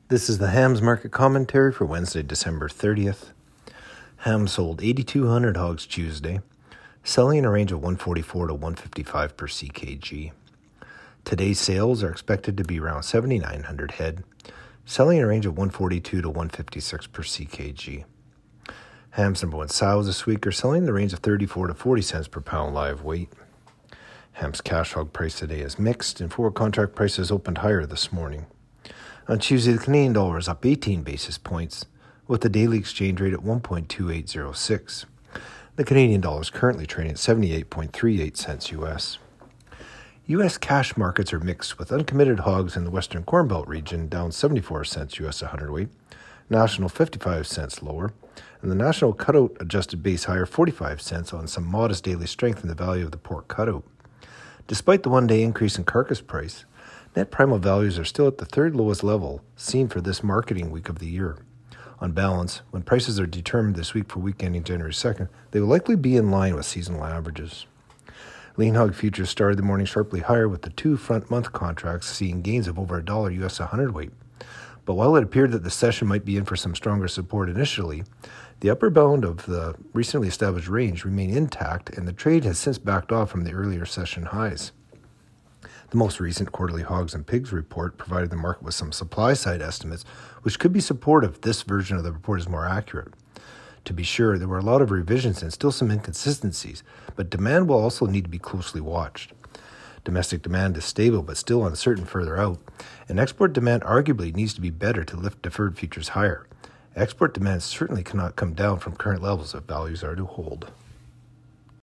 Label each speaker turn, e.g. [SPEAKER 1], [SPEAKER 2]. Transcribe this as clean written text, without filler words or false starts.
[SPEAKER 1] This is the hams market commentary for Wednesday, December 30th. Ham sold 8,200 hogs Tuesday, selling in a range of 144 to 155 per ckg. Today's sales are expected to be around 7,900 head, selling in a range of 142 to 156 per ckg. Ham's number one sows this week are selling in the range of 34 to 40 cents per pound live weight. Ham's cash hog price today is mixed, and forward contract prices opened higher this morning. On Tuesday, the Canadian dollar is up 18 basis points, with the daily exchange rate at 1.2806. The Canadian dollar is currently trading at 78.38 cents U.S. U.S. cash markets are mixed, with uncommitted hogs in the Western Corn Belt region down 74 cents U.S. a hundredweight, national 55 cents lower, and the national cutout adjusted base higher 45 cents on some modest daily strength in the value of the pork cutout. Despite the one-day increase in carcass price, net primal values are still at the third lowest level seen for this marketing week of the year. On balance, when prices are determined this week for week ending January 2nd, they will likely be in line with seasonal averages. Lean hog futures started the morning sharply higher, with the two front-month contracts seeing gains of over $1 U.S. a hundredweight. But while it appeared that the session might be in for some stronger support initially, the upper bound of the recently established range remained intact, and the trade has since backed off from the earlier session highs. The most recent quarterly hogs and pigs report provided the market with some supply-side estimates, which could be supportive if this version of the report is more accurate. To be sure, there were a lot of revisions and still some inconsistencies, but demand will also need to be closely watched. Domestic demand is stable but still uncertain further out, and export demand arguably needs to be better to lift deferred futures higher. Export demand certainly cannot come down from current levels if values are to hold.